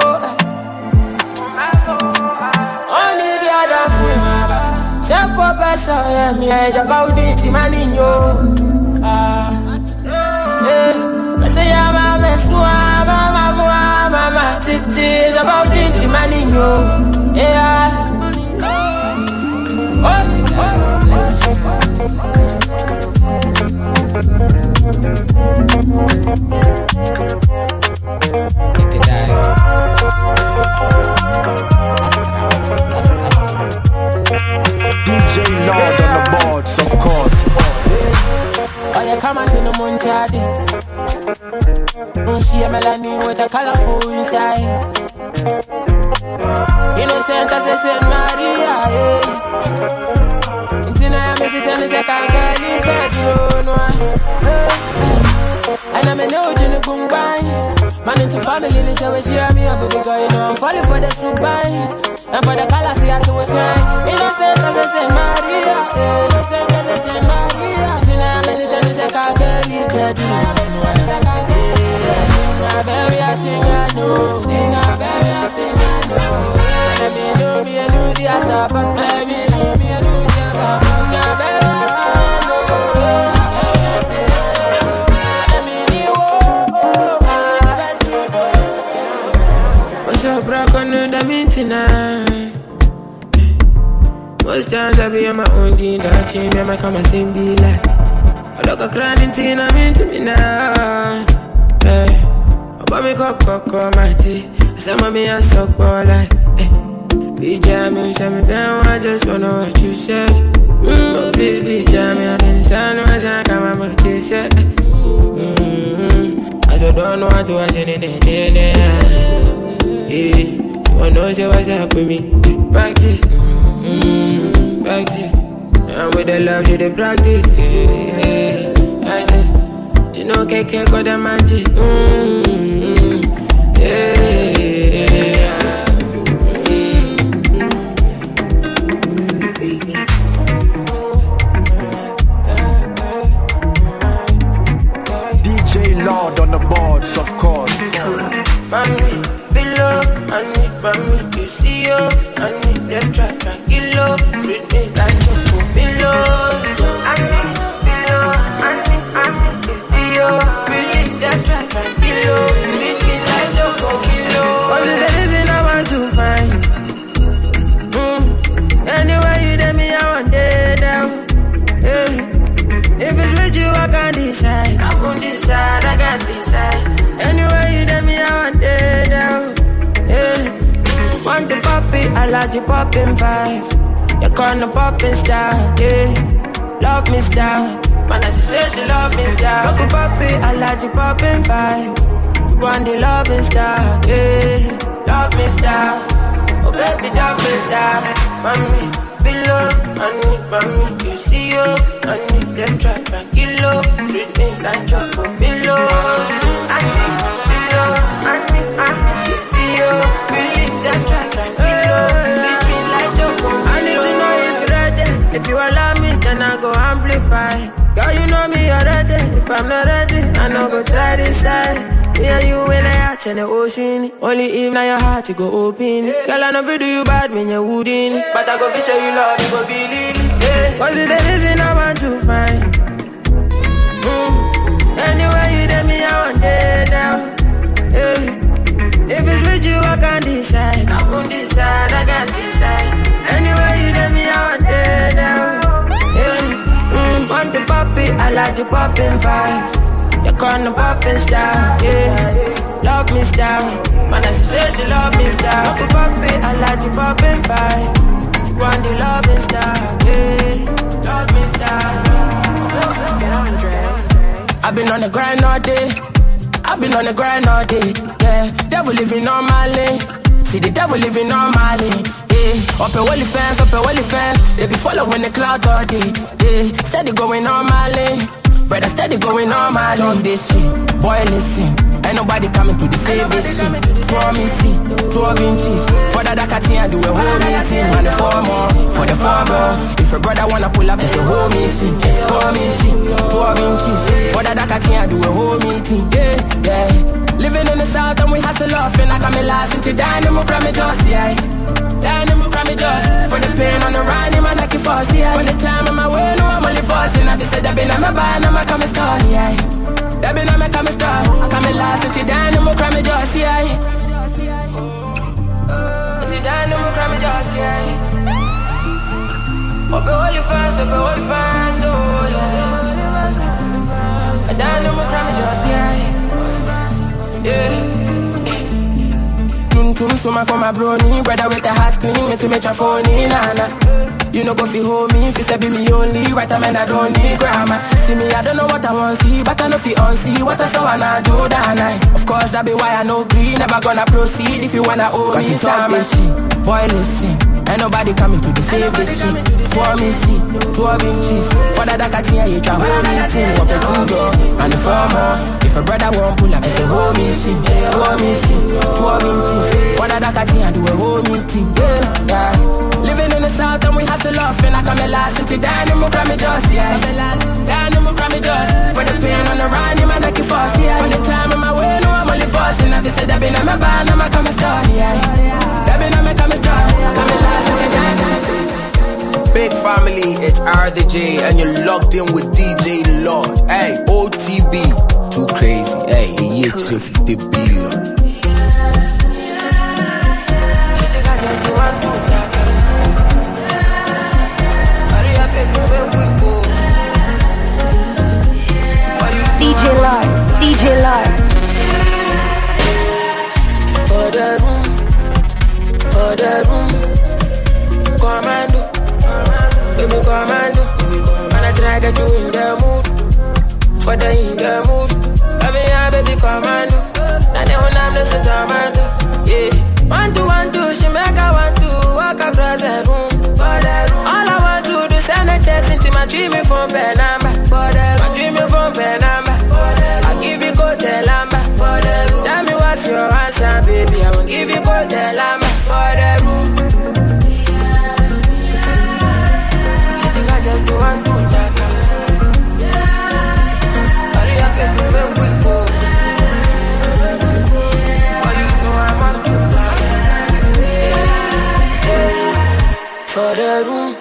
only the other fool. Tempo pesa, I'm here about the money, I say, I'm a mama, titties about the money, yeah. DJ Lord on the boards, of course. Oh, you come out in the moon, Daddy. She a melanin with a colorful inside. Innocent as a Saint Maria, yeah. Until I miss it, I miss a can't and I'm a no to the Gumbai. Man into family, they say we share me up, because you know I'm falling for the soup and for the colors, see how to shine. Innocent as a Saint Maria, innocent as a Saint Maria. Until I miss it, I miss a can't I know. Let me know me and do the asapa. Let me know me and do the asapa. What's up, bro? Gonna the meeting tonight. Most times I be on my own thing. Don't change me, I come and sing be like. I look a crying thing, I'm into me now. Hey. But me cock my tea. Some of me a suck ball like be jamming, tell me down, I just wanna what you said. Oh baby, jamming, I didn't sound no as I come about you said. I so don't know what to watch in the day. You wanna say what's up with me? Practice, practice. And with the love you the practice. I just, you know, can't go the magic. DJ Lord on the boards, of course. Mami, below, mami, you see you, mami, let's try tranquilo, treat me like choco below. Below, mami, you see you, really just try tranquilo, treat me like choco below. Cause the reason I want to find. Anyway, you tell me I want dead down. If it's with you, I can't decide. I won't decide, I can't decide. Anyway, you tell me I want dead down. Want the poppy, I like the popping vibe. You call the popping style, yeah. Love me style. Man, as she says she love me style. Look poppy, I like the popping vibe. Want the loving style, yeah. Love me style. Oh baby, love me style. Mami, below, mami, you see you, mami, let's try tranquilo, treat me like choco below. Mami, below, mami, you see you, really just try tranquilo. I'm not ready, I no go try this side. Me and you in the yacht and the ocean. Only if now your heart to go open. Girl, I know if you do you bad, me you wouldn't. But I go be sure you love, you go believe. Cause it's the reason I want to find. Anyway, you tell me I want it now. If it's with you, I can't decide. I won't decide, I can't decide. Anyway, you tell me I want it now. Want the puppy, I like the poppin' vibes. You call the poppin' style, yeah. Love me style. Man, as she say she love me style. Want the puppy, I like the poppin' vibes. She want the loving style, yeah. Love me style. I've been on the grind all day. I've been on the grind all day, yeah. Devil living on my lane. See the devil living on my lane, yeah. Up a wally fans, they be following the clouds all day, yeah. Steady going on my lane, brother, steady going on my lane. Talk this shit, boy listen. Ain't nobody coming to save this shit. Promise 12 inches. For that I can't do a whole meeting. And the 4 more, for the 4 more. If a brother wanna pull up, it's a whole mission. Promise 12 inches. For that I can't do a whole meeting. Yeah, yeah. Living in the south and we hustle off. And I come in last into Dynamo Grammy Joss, yeah. Dynamo Grammy Joss. For the pain on the ride, man, I can force, yeah. For the time on my way, no, I'm only forcing. I've said I've been on my band, I'm a coming story, yeah. That be now me come star. I come in last into Dynamo Grammy Joss, yeah. Into Dynamo Grammy Joss, yeah. Up the holy fans, oh yeah. Dynamo Grammy Joss, yeah. Yeah. Tum so my for my brony, brother with the heart clean, me to make your phone in, nah. You know go fi hold me, fi say be me only. Right, I mean I don't need grammar. See me, I don't know what I want see, but I know fi unsee what I saw and I do that night. Of course that be why I know green, never gonna proceed if you wanna owe me time. Boy listen, ain't nobody coming to save this shit. For me see, 12 inches. For that I can't hear you try hold me thing. Up the 2 doors and the 4 more. If a brother won't pull up, it's a whole me shit. For me see, 12 inches. For that I can't hear do a whole meeting. Yeah. Living in the south and we hustle off. And I come in last into Dynamo Grammy Joss, yeah. Dynamo Grammy Joss. For the pain on the run, you man I can force, yeah. For the time on my way, no I'm only forcing. I've said I've been on my band, I'm a coming story, yeah. That been on my coming story. Come in last into Dynamo. Big family, it's R the J, and you're locked in with DJ Lord. Hey, OTB, too crazy. Hey, he 50 billion. DJ Lord. For the room, commando, baby commando. Man, I try to get you in the mood, for the in the mood. Baby, baby commando. Now they want I'm the tomato, yeah. 1 2 1 2, she make a 1 2, walk across the room. For the room, all I want to do is send a text into my dreaming phone pen number. For the room, my dreaming phone pen number. I give you go tell number. For the room, tell me what's your answer, baby. I won't give you go tell number. For the room, she think I just do 1 2. Hurry up, baby, when we go. Oh, you know I must do. For the room,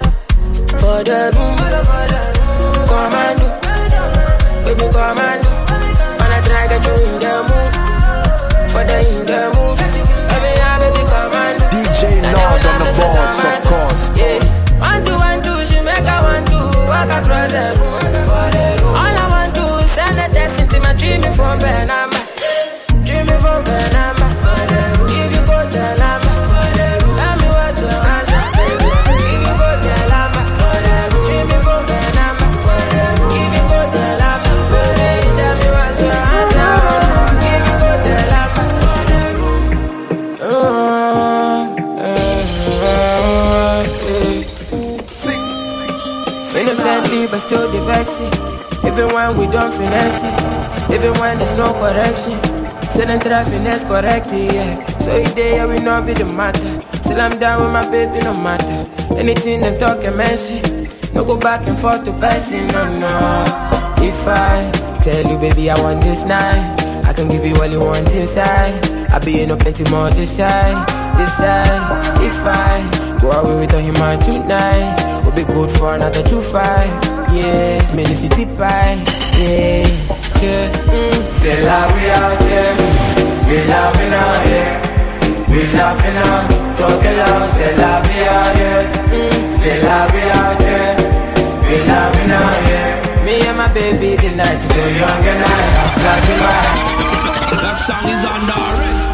commando, baby commando. Man, I try to get you in the mood, for the in the mood. Baby, commando. DJ Lord on the boards, of course. Yeah. 1 2 1 2, she make a 1 2, walk across the room. All I want to is send a text into my dreaming phone pen number. Dreaming phone pen number. Give you go tell number. Tell me what's your answer. Give you go tell number. Dreaming phone pen number. Give you go tell number. Tell me what's your answer. Give you go tell number. Innocently, but still the vexing. Even when we don't finesse it, even when there's no correction. Still in try finesse correct it, yeah. So each day I will not be the matter. Still I'm down with my baby, no matter. Anything them talk and mention, no go back and forth to passing, no. If I tell you, baby, I want this night, I can give you all you want inside. I be in no plenty more this side. If I go away with him tonight, we'll be good for another 2-5. Yeah, mini city pie. Yeah, yeah. Still love we out here. We loving out here. We laughing out, talking loud. Still love we out here. Still love we out here. We loving out here. Me and my baby tonight, still young and I have got you right. That song is under arrest.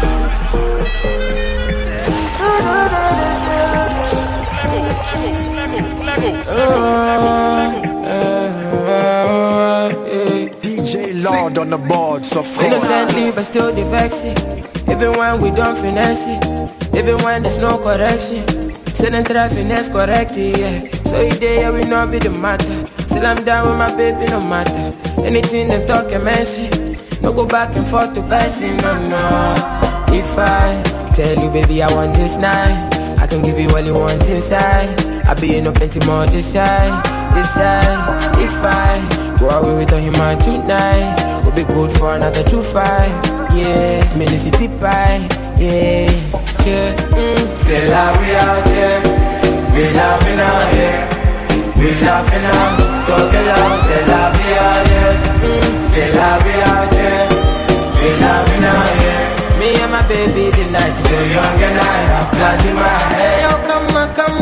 DJ Lord on the boards, of course. Innocently, but still the vexing. Even when we don't finesse it, even when there's no correction, still in try finesse correct it, yeah. So you there, we not be the matter. Still I'm down with my baby, no matter. Anything them talk and mention, no go back and forth to passing, no. If I tell you, baby, I want this night, I can give you all you want inside. I be in no plenty more this side. If I go away with him tonight, we'll be good for another 2-5. Yeah, mini city pie. Yeah, yeah. Still love we out here. We loving out here. We laughing out, talking loud. Still love we out here. Still love we out here. We loving out here. Me and my baby tonight, still young and I have plans in my head. Yo, come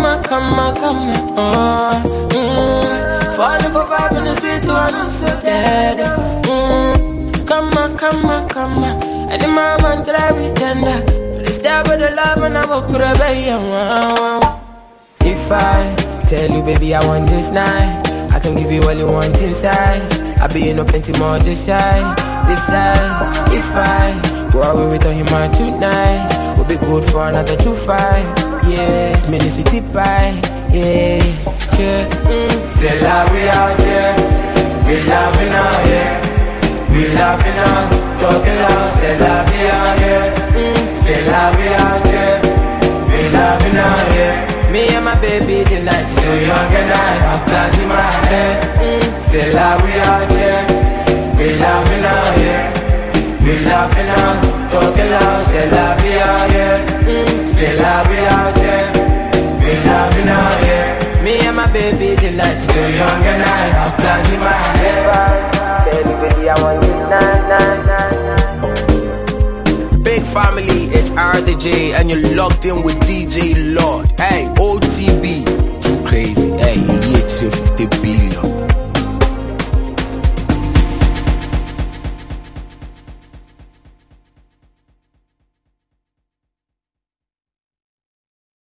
on. Falling for vibe in the street, so I'm not so dead. Come on. And the mama try with tender. Let's start with the love and I will grab a. If I tell you, baby, I want this night, I can give you all you want inside. I be in no plenty more this side. If I go away with him tonight, we'll be good for another 2-5. Yeah, mini city pie. Yeah, yeah. Still love we out here. We loving out here. We laughing out, talking loud. Still love we out here. Still love we out here. We loving out here. Me and my baby tonight, still young and I have plans in my head. Still love we out here. We loving out here. We laughing out, talking loud. Still love we out here. Still love we out here. We loving out here. Me and my baby tonight, still young and I have plans in my head. Baby, I want you, Big family, it's RDJ and you're locked in with DJ Lord. Hey, OTB, too crazy. Hey, he 50 billion.